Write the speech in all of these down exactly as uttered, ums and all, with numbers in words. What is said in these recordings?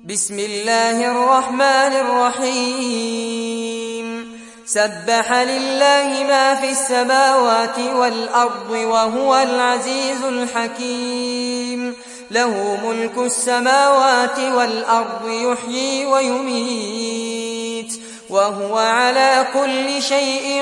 بسم الله الرحمن الرحيم سبح لله ما في السماوات والأرض وهو العزيز الحكيم له ملك السماوات والأرض يحيي ويميت وهو على كل شيء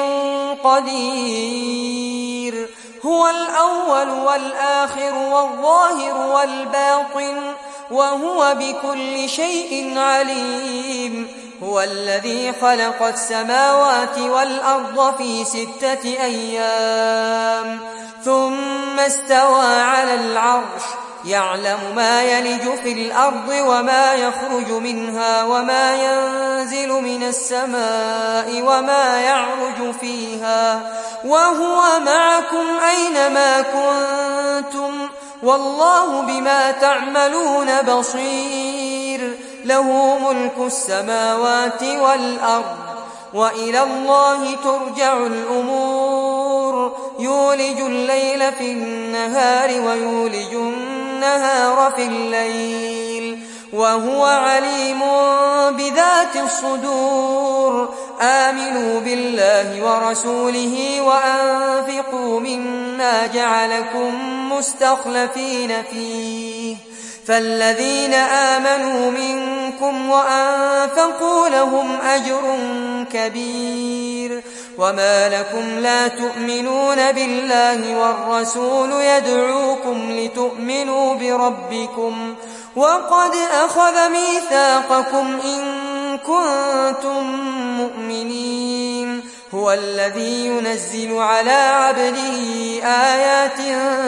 قدير هو الأول والآخر والظاهر والباطن وهو بكل شيء عليم هو الذي خلق السماوات والأرض في ستة أيام ثم استوى على العرش يعلم ما يلج في الأرض وما يخرج منها وما ينزل من السماء وما يعرج فيها وهو معكم أينما كنتم والله بما تعملون بصير له ملك السماوات والأرض وإلى الله ترجع الأمور يولج الليل في النهار ويولج النهار في الليل وهو عليم بذات الصدور آمنوا بالله ورسوله وأنفقوا مما جعلكم مستخلفين فيه فالذين آمنوا منكم وأنفقوا لهم أجر كبير وما لكم لا تؤمنون بالله والرسول يدعوكم لتؤمنوا بربكم وقد أخذ ميثاقكم إن كنتم مؤمنين هو الذي ينزل على عبده آيات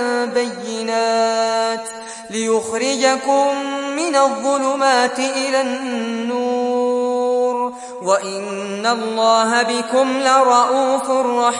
بينات ليخرجكم من الظلمات إلى النور وإن الله بكم لرءوف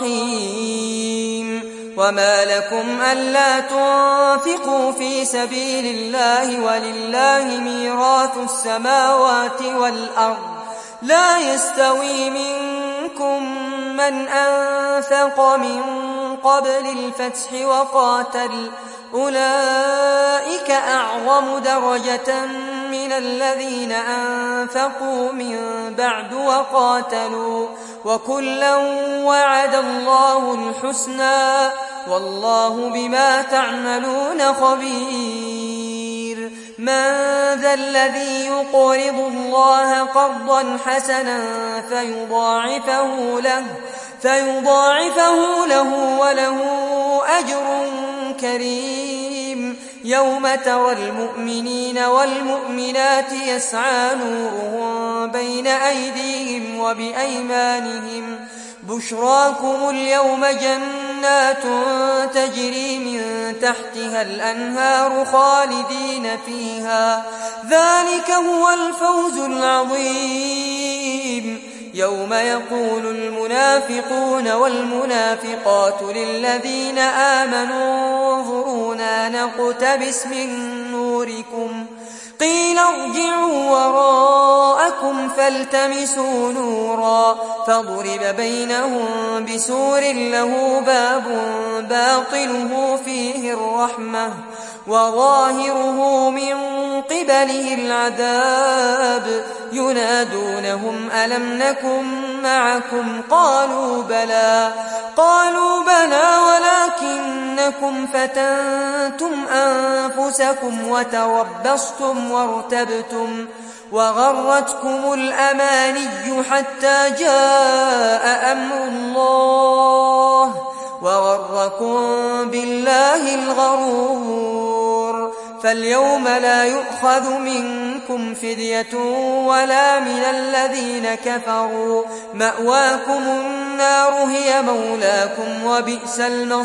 رحيم وما لكم ألا تنفقوا في سبيل الله ولله ميراث السماوات والأرض لا يستوي منكم من أنفق من قبل الفتح وقاتل أولئك أعظم درجة من الذين أنفقوا من بعد وقاتلوا وكلا وعد الله الحسنى والله بما تعملون خبير من ذا الذي يقرض الله قرضا حسنا فيضاعفه له فيضاعفه له وله أجر كريم يوم ترى المؤمنين والمؤمنات يسعى نورهم بين أيديهم وبأيمانهم بشراكم اليوم جنات تجري من تحتها الأنهار خالدين فيها ذلك هو الفوز العظيم يوم يقول المنافقون والمنافقات للذين آمنوا انظرونا نقتبس من نوركم قيل ارجعوا وراءكم فالتمسوا نورا فضرب بينهم بسور له باب باطنه فيه الرحمة وظاهره من قبله العذاب ينادونهم ألم نكن معكم قالوا بلى قالوا بلى ولكنكم فتنتم أنفسكم وتربصتم وارتبتم وغرتكم الأماني حتى جاء أمر الله وغركم بالله الغرور فاليوم لا يؤخذ منكم فدية ولا من الذين كفروا مأواكم النار هي مولاكم وبئس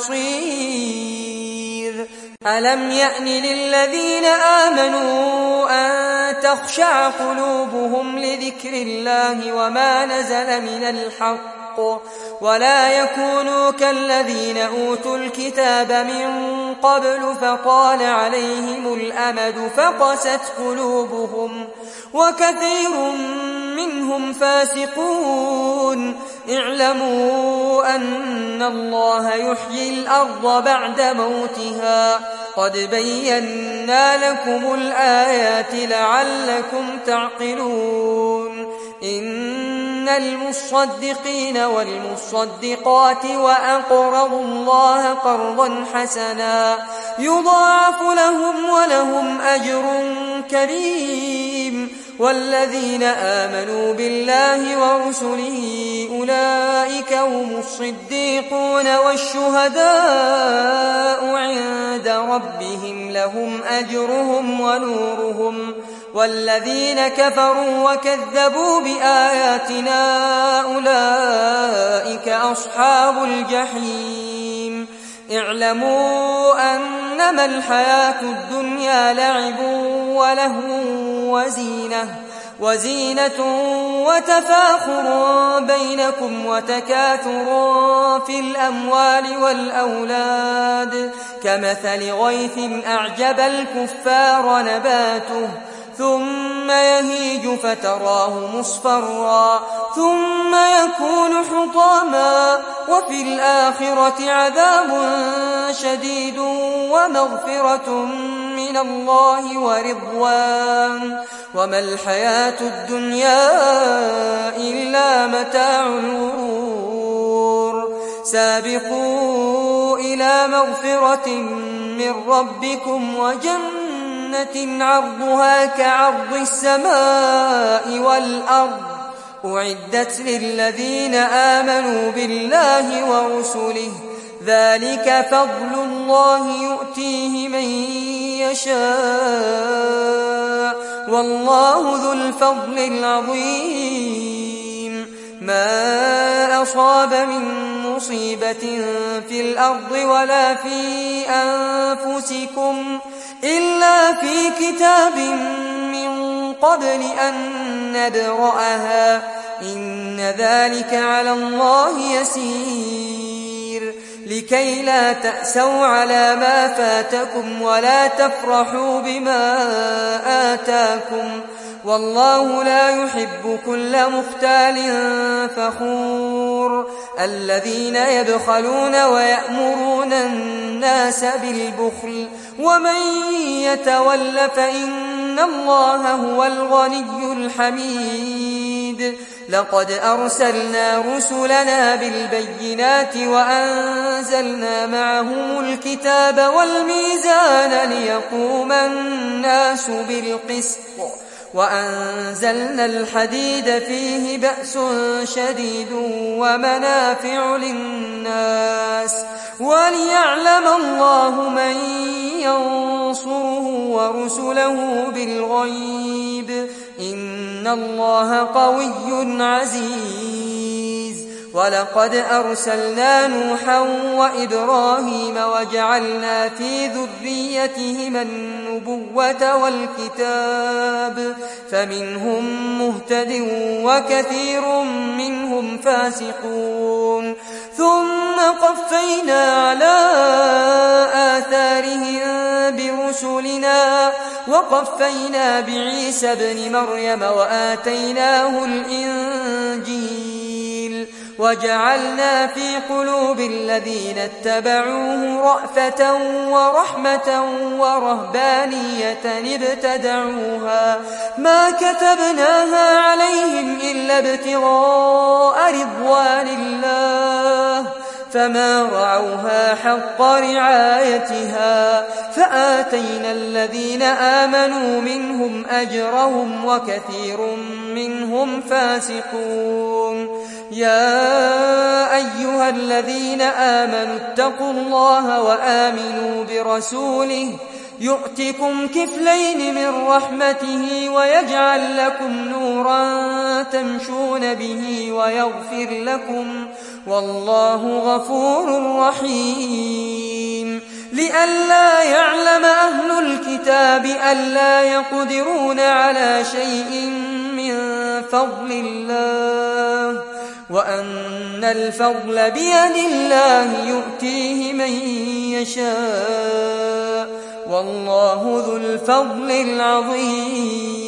المصير ألم يأن للذين آمنوا أن تخشع قلوبهم لذكر الله وما نزل من الحق ولا يكونوا كالذين أوتوا الكتاب من قبل فطال عليهم الأمد فقست قلوبهم وكثير منهم فاسقون اعلموا أن الله يحيي الأرض بعد موتها قد بينا لكم الآيات لعلكم تعقلون إن المصدقين والمصدقات وأقرضوا الله قرضا حسنا يضاعف لهم ولهم أجر كريم والذين آمنوا بالله ورسله أولئك هم الصديقون والشهداء عند ربهم لهم أجرهم ونورهم والذين كفروا وكذبوا بآياتنا أولئك أصحاب الجحيم اعلموا أنما الحياة الدنيا لعب ولهو وزينة وزينة وتفاخر بينكم وتكاثر في الأموال والأولاد كمثل غيث أعجب الكفار نباته ثم يهيج فتراه مصفرا ثم يكون حطاما وفي الآخرة عذاب شديد ومغفرة من الله ورضوان وما الحياة الدنيا إلا متاع الغرور سابقوا إلى مغفرة من ربكم وجنة عرضها كعرض السماء والأرض أعدت للذين آمنوا بالله ورسله ذلك فضل الله يؤتيه من يشاء والله ذو الفضل العظيم ما أصاب من مصيبة في الأرض ولا في أنفسكم إلا في كتاب من قبل أن نبرأها إن ذلك على الله يسير لكي لا تأسوا على ما فاتكم ولا تفرحوا بما آتاكم والله لا يحب كل مختال فخور الذين يبخلون ويأمرون الناس بالبخل ومن يتول فإن الله هو الغني الحميد لقد أرسلنا رسلنا بالبينات وأنزلنا معهم الكتاب والميزان ليقوم الناس بالقسط وأنزلنا الحديد فيه بأس شديد ومنافع للناس وليعلم الله من ينصره ورسله بالغيب إن الله قوي عزيز ولقد أرسلنا نوحا وإبراهيم وجعلنا في ذريتهما النبوة والكتاب فمنهم مهتد وكثير منهم فاسقون ثم قفينا على آثارهم برسلنا وقفينا بعيسى ابن مريم وآتيناه الإنجيل وجعلنا في قلوب الذين اتبعوه رأفة ورحمة ورهبانية ابتدعوها ما كتبناها عليهم إلا ابتغاء رضوان الله فما رعوها حق رعايتها فآتينا الذين آمنوا منهم أجرهم وكثير منهم فاسقون يا أيها الذين آمنوا اتقوا الله وآمنوا برسوله يؤتكم كفلين من رحمته ويجعل لكم نورا تمشون به ويغفر لكم والله غفور رحيم لئلا يعلم أهل الكتاب ألا يقدرون على شيء من فضل الله وأن الفضل بيد الله يؤتيه من يشاء والله ذو الفضل العظيم